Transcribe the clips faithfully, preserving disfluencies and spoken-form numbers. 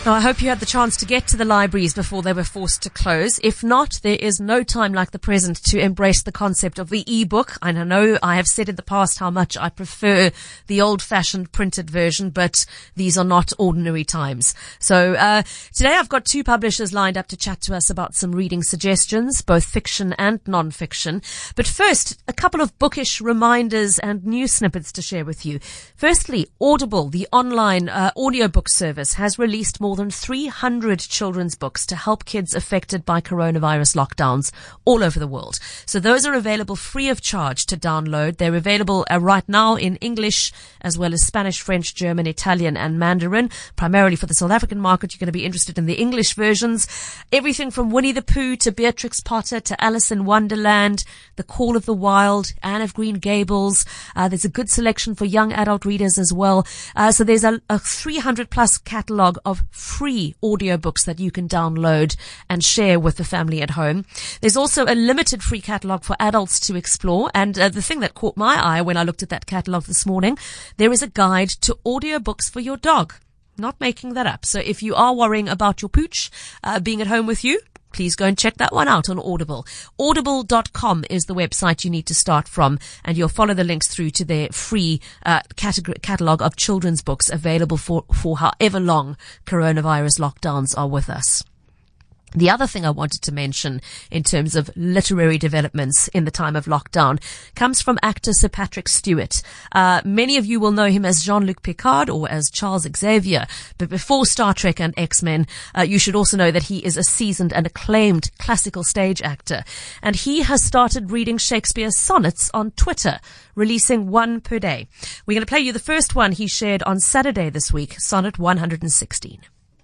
Now, I hope you had the chance to get to the libraries before they were forced to close. If not, there is no time like the present to embrace the concept of the e-book. And I know I have said in the past how much I prefer the old-fashioned printed version, but these are not ordinary times. So uh today I've got two publishers lined up to chat to us about some reading suggestions, both fiction and non-fiction. But first, a couple of bookish reminders and news snippets to share with you. Firstly, Audible, the online uh, audiobook service, has released more than three hundred children's books to help kids affected by coronavirus lockdowns all over the world. So those are available free of charge to download. They're available uh, right now in English as well as Spanish, French, German, Italian and Mandarin. Primarily for the South African market, you're going to be interested in the English versions. Everything from Winnie the Pooh to Beatrix Potter to Alice in Wonderland, The Call of the Wild, Anne of Green Gables. Uh, there's a good selection for young adult readers as well. Uh, so there's a, a three hundred plus catalogue of free audiobooks that you can download and share with the family at home. There's also a limited free catalogue for adults to explore. And uh, the thing that caught my eye when I looked at that catalogue this morning, there is a guide to audiobooks for your dog. Not making that up. So if you are worrying about your pooch uh, being at home with you, please go and check that one out on Audible. Audible dot com is the website you need to start from, and you'll follow the links through to their free uh, category, catalogue of children's books available for, for however long coronavirus lockdowns are with us. The other thing I wanted to mention in terms of literary developments in the time of lockdown comes from actor Sir Patrick Stewart. Uh, many of you will know him as Jean-Luc Picard or as Charles Xavier, but before Star Trek and X-Men, uh, you should also know that he is a seasoned and acclaimed classical stage actor. And he has started reading Shakespeare's sonnets on Twitter, releasing one per day. We're going to play you the first one he shared on Saturday this week, sonnet one hundred sixteen.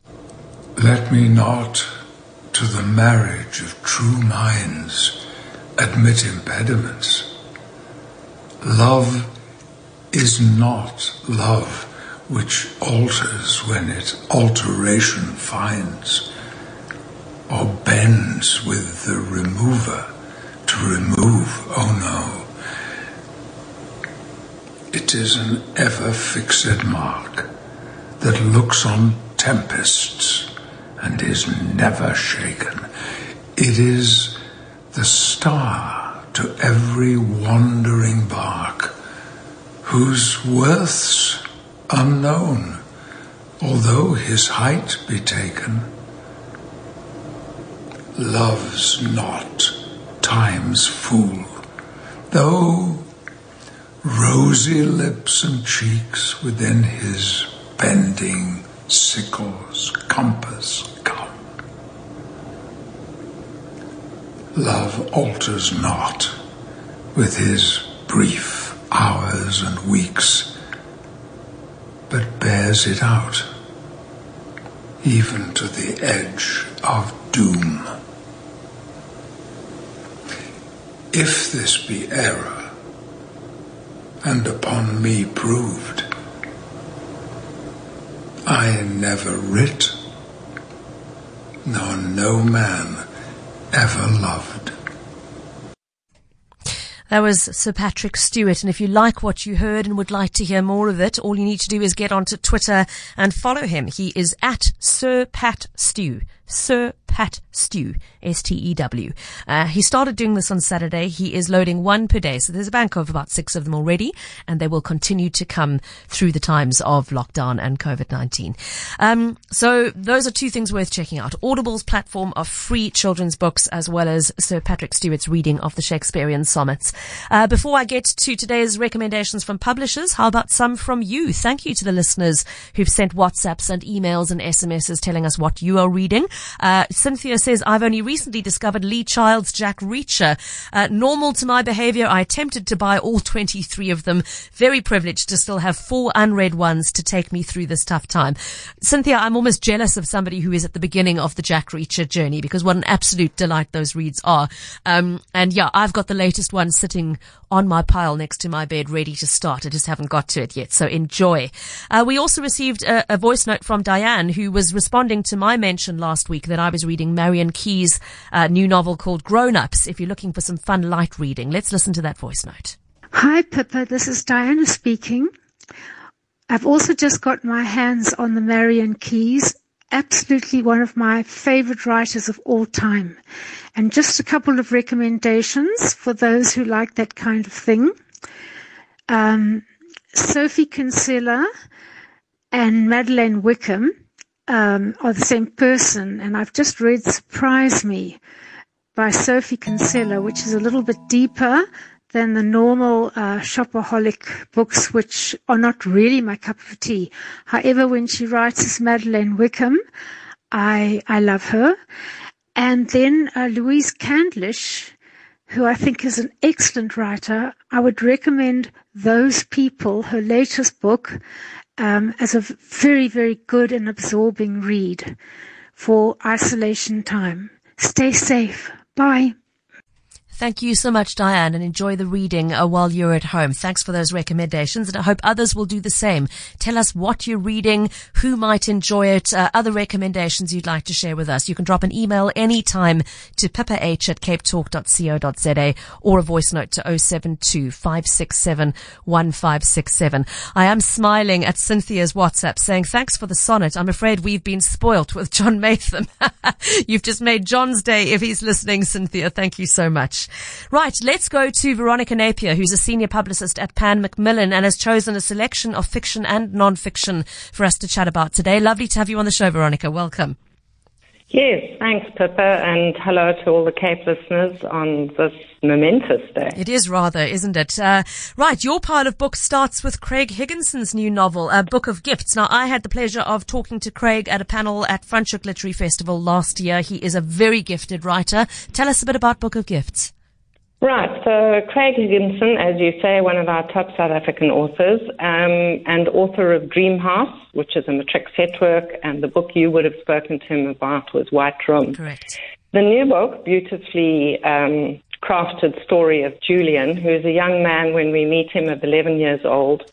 Let me not to the marriage of true minds admit impediments. Love is not love which alters when it alteration finds, or bends with the remover to remove, oh no. It is an ever-fixed mark that looks on tempests and is never shaken. It is the star to every wandering bark, whose worth's unknown, although his height be taken. Love's not time's fool, though rosy lips and cheeks within his bending sickle's compass come. Love alters not with his brief hours and weeks, but bears it out, even to the edge of doom. If this be error, and upon me proved, I never writ, nor no man ever loved. That was Sir Patrick Stewart, and if you like what you heard and would like to hear more of it, all you need to do is get onto Twitter and follow him. He is at Sir Pat Stew. Sir Pat Stew, S T E W. Uh, he started doing this on Saturday. He is loading one per day. So there's a bank of about six of them already, and they will continue to come through the times of lockdown and COVID nineteen. Um, so those are two things worth checking out. Audible's platform of free children's books, as well as Sir Patrick Stewart's reading of the Shakespearean sonnets. Uh, before I get to today's recommendations from publishers, how about some from you? Thank you to the listeners who've sent WhatsApps and emails and S M Ses telling us what you are reading. Uh, Cynthia says, I've only recently discovered Lee Child's Jack Reacher. Uh, normal to my behavior, I attempted to buy all twenty-three of them. Very privileged to still have four unread ones to take me through this tough time. Cynthia, I'm almost jealous of somebody who is at the beginning of the Jack Reacher journey, because what an absolute delight those reads are. Um, and yeah, I've got the latest one sitting on my pile next to my bed, ready to start. I just haven't got to it yet, so enjoy. Uh, we also received a, a voice note from Diane, who was responding to my mention last week that I was reading Marion Keyes' uh, new novel called Grown Ups. If you're looking for some fun light reading, let's listen to that voice note. Hi Pippa, this is Diana speaking. I've also just got my hands on the Marion Keyes, absolutely one of my favorite writers of all time. And just a couple of recommendations for those who like that kind of thing. Um, Sophie Kinsella and Madeleine Wickham um, are the same person, and I've just read Surprise Me by Sophie Kinsella, which is a little bit deeper than the normal uh, shopaholic books, which are not really my cup of tea. However, when she writes as Madeleine Wickham, I I love her. And then uh, Louise Candlish, who I think is an excellent writer. I would recommend Those People, her latest book, um, as a very, very good and absorbing read for isolation time. Stay safe. Bye. Thank you so much, Diane, and enjoy the reading uh, while you're at home. Thanks for those recommendations, and I hope others will do the same. Tell us what you're reading, who might enjoy it, uh, other recommendations you'd like to share with us. You can drop an email anytime to pippa h at cape talk dot co dot za or a voice note to oh seven two, five six seven, one five six seven. I am smiling at Cynthia's WhatsApp saying, thanks for the sonnet. I'm afraid we've been spoilt with John Matham. You've just made John's day if he's listening, Cynthia. Thank you so much. Right, let's go to Veronica Napier, who's a senior publicist at Pan Macmillan and has chosen a selection of fiction and non-fiction for us to chat about today. Lovely to have you on the show, Veronica. Welcome. Yes, thanks, Pippa, and hello to all the Cape listeners on this momentous day. It is rather, isn't it? Uh, right, your pile of books starts with Craig Higginson's new novel, A Book of Gifts. Now, I had the pleasure of talking to Craig at a panel at Franschhoek Literary Festival last year. He is a very gifted writer. Tell us a bit about Book of Gifts. Right, so Craig Higginson, as you say, one of our top South African authors, um, and author of Dream House, which is a matric set work, and the book you would have spoken to him about was White Room. Correct. The new book, beautifully um, crafted story of Julian, who is a young man when we meet him of eleven years old,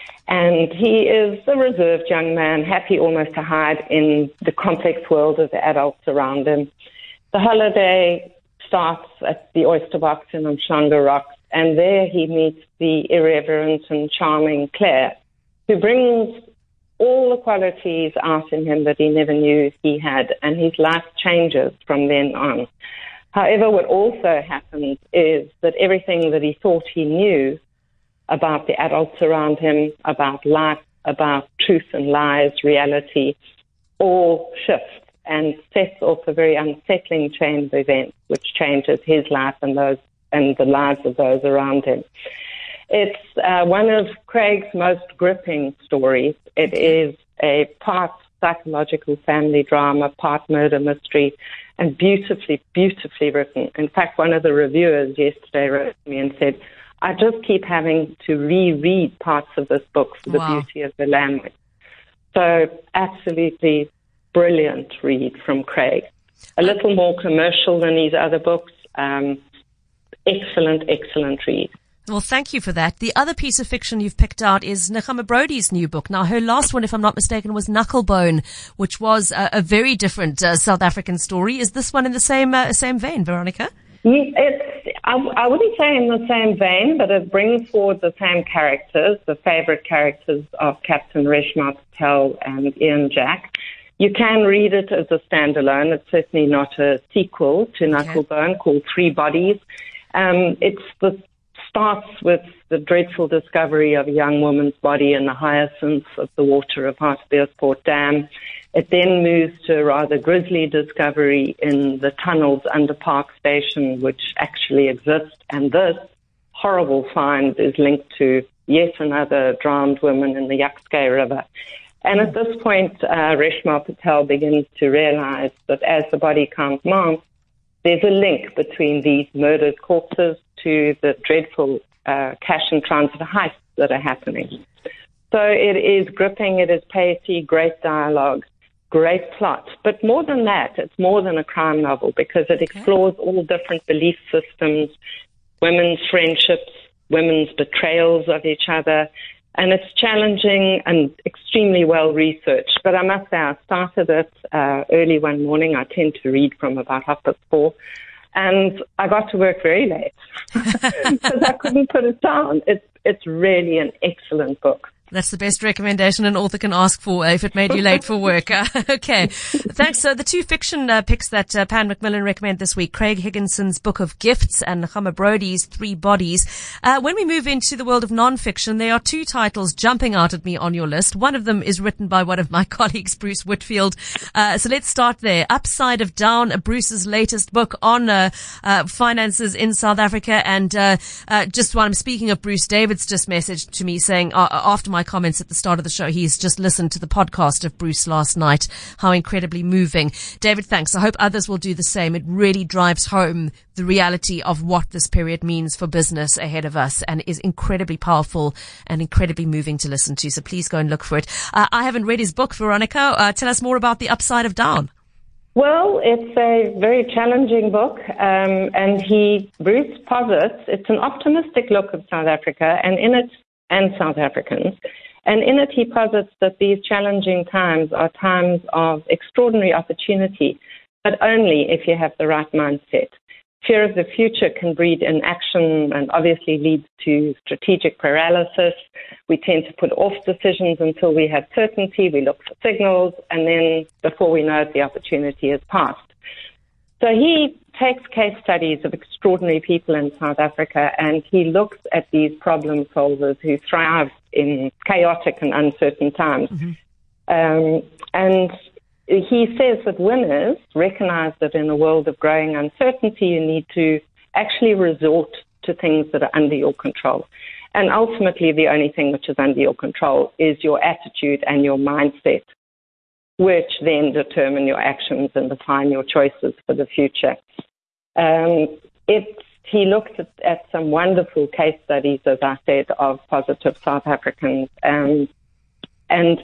and he is a reserved young man, happy almost to hide in the complex world of the adults around him. The holiday starts at the Oyster Box in Umhlanga Rocks, and there he meets the irreverent and charming Claire, who brings all the qualities out in him that he never knew he had, and his life changes from then on. However, what also happens is that everything that he thought he knew about the adults around him, about life, about truth and lies, reality, all shifts and sets off a very unsettling chain of events, which changes his life and those and the lives of those around him. It's uh, one of Craig's most gripping stories. It is a part psychological family drama, part murder mystery, and beautifully, beautifully written. In fact, one of the reviewers yesterday wrote to me and said, I just keep having to reread parts of this book for the wow. beauty of the language. So absolutely brilliant read from Craig. A little more commercial than his other books. Um, excellent, excellent read. Well, thank you for that. The other piece of fiction you've picked out is Nechama Brody's new book. Now, her last one, if I'm not mistaken, was Knucklebone, which was a, a very different uh, South African story. Is this one in the same uh, same vein, Veronica? It's, I, I wouldn't say in the same vein, but it brings forward the same characters, the favorite characters of Captain Reshma Patel and Ian Jack. You can read it as a standalone. It's certainly not a sequel to Knucklebone okay. called Three Bodies. Um, it's the starts with the dreadful discovery of a young woman's body in the hyacinths of the water of Hartbeespoort Dam. It then moves to a rather grisly discovery in the tunnels under Park Station, which actually exist. And this horrible find is linked to yet another drowned woman in the Yukskay River. And at this point, uh, Reshma Patel begins to realize that as the body count mounts, there's a link between these murdered corpses to the dreadful uh, cash and transit heists that are happening. So it is gripping, it is pacey, great dialogue, great plot. But more than that, it's more than a crime novel because it explores all different belief systems, women's friendships, women's betrayals of each other, and it's challenging and extremely well researched. But I must say, I started it uh, early one morning. I tend to read from about half past four. And I got to work very late because I couldn't put it down. It's, it's really an excellent book. That's the best recommendation an author can ask for if it made you late for work. Uh, okay. Thanks. So the two fiction uh, picks that uh, Pan Macmillan recommend this week, Craig Higginson's Book of Gifts and Nechama Brody's Three Bodies. Uh, when we move into the world of non-fiction, there are two titles jumping out at me on your list. One of them is written by one of my colleagues, Bruce Whitfield. Uh, so let's start there. Upside of Down, Bruce's latest book on uh, uh, finances in South Africa. And uh, uh, just while I'm speaking of Bruce, David's just messaged to me saying, uh, after my comments at the start of the show, he's just listened to the podcast of Bruce last night. How incredibly moving. David, thanks. I hope others will do the same. It really drives home the reality of what this period means for business ahead of us and is incredibly powerful and incredibly moving to listen to. So please go and look for it. Uh, I haven't read his book, Veronica. Uh, tell us more about The Upside of Down. Well, it's a very challenging book, um, and he, Bruce posits, it's an optimistic look of South Africa and in it, and South Africans. And in it, he posits that these challenging times are times of extraordinary opportunity, but only if you have the right mindset. Fear of the future can breed inaction and obviously leads to strategic paralysis. We tend to put off decisions until we have certainty. We look for signals, and then before we know it, the opportunity has passed. So he takes case studies of extraordinary people in South Africa, and he looks at these problem solvers who thrive in chaotic and uncertain times. Mm-hmm. Um, and he says that winners recognize that in a world of growing uncertainty, you need to actually resort to things that are under your control. And ultimately, the only thing which is under your control is your attitude and your mindset, which then determine your actions and define your choices for the future. Um, it, he looked at, at some wonderful case studies, as I said, of positive South Africans, um, and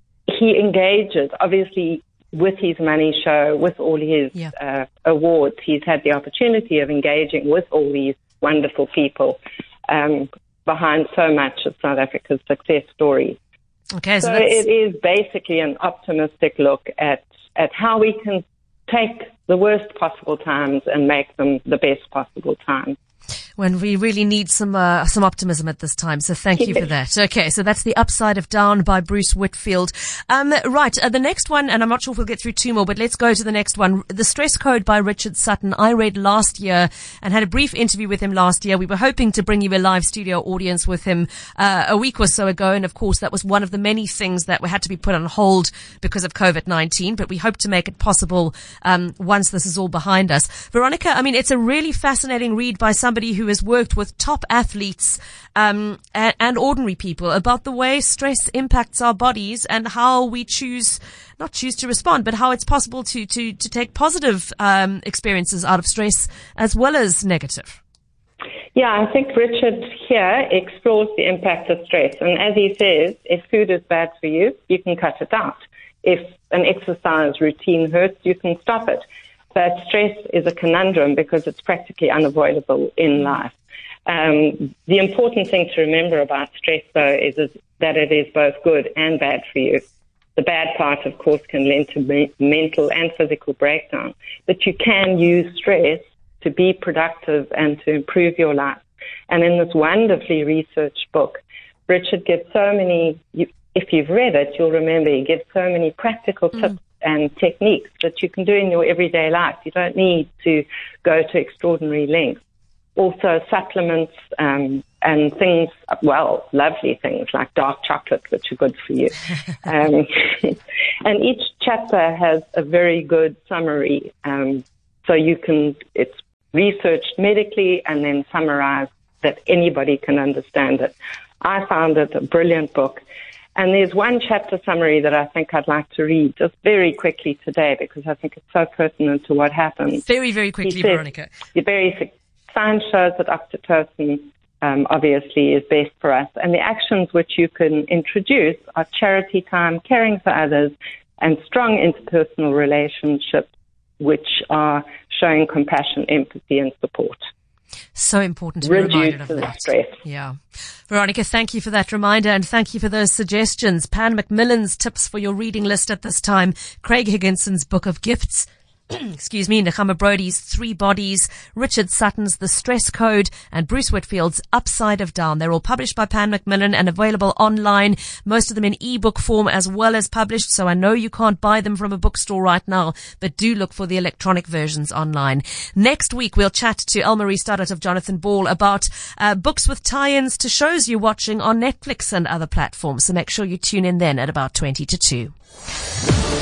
he engages, obviously, with his money show, with all his yeah. uh, awards. He's had the opportunity of engaging with all these wonderful people um, behind so much of South Africa's success story. Okay, so, so it is basically an optimistic look at, at how we can take the worst possible times and make them the best possible times. When we really need some uh, some optimism at this time. So thank you for that. Okay, so that's The Upside of Down by Bruce Whitfield. Um, right, uh, the next one, and I'm not sure if we'll get through two more, but let's go to the next one. The Stress Code by Richard Sutton. I read last year and had a brief interview with him last year. We were hoping to bring you a live studio audience with him uh, a week or so ago, and of course that was one of the many things that had to be put on hold because of COVID nineteen, but we hope to make it possible um, once this is all behind us. Veronica, I mean, it's a really fascinating read by somebody who has worked with top athletes um, and, and ordinary people about the way stress impacts our bodies and how we choose, not choose to respond, but how it's possible to to to take positive um, experiences out of stress as well as negative. Yeah, I think Richard here explores the impact of stress. And as he says, if food is bad for you, you can cut it out. If an exercise routine hurts, you can stop it. But stress is a conundrum because it's practically unavoidable in life. Um, the important thing to remember about stress, though, is, is that it is both good and bad for you. The bad part, of course, can lead to me- mental and physical breakdown. But you can use stress to be productive and to improve your life. And in this wonderfully researched book, Richard gives so many, you, if you've read it, you'll remember he gives so many practical tips mm. and techniques that you can do in your everyday life. You don't need to go to extraordinary lengths. Also supplements um, and things, well, lovely things like dark chocolate, which are good for you. um, and each chapter has a very good summary. Um, so you can, it's researched medically and then summarized that anybody can understand it. I found it a brilliant book. And there's one chapter summary that I think I'd like to read just very quickly today because I think it's so pertinent to what happens. Very, very quickly, Veronica. Very, science shows that oxytocin um, obviously is best for us. And the actions which you can introduce are charity time, caring for others, and strong interpersonal relationships which are showing compassion, empathy, and support. So important to be reminded of that. Stress. Yeah. Veronica, thank you for that reminder and thank you for those suggestions. Pan Macmillan's tips for your reading list at this time. Craig Higginson's Book of Gifts excuse me, Nechama Brody's Three Bodies, Richard Sutton's The Stress Code, and Bruce Whitfield's Upside of Down. They're all published by Pan Macmillan and available online, most of them in ebook form as well as published, so I know you can't buy them from a bookstore right now, but do look for the electronic versions online. Next week, we'll chat to Elmarie Stoddart of Jonathan Ball about uh, books with tie-ins to shows you're watching on Netflix and other platforms, so make sure you tune in then at about twenty to two.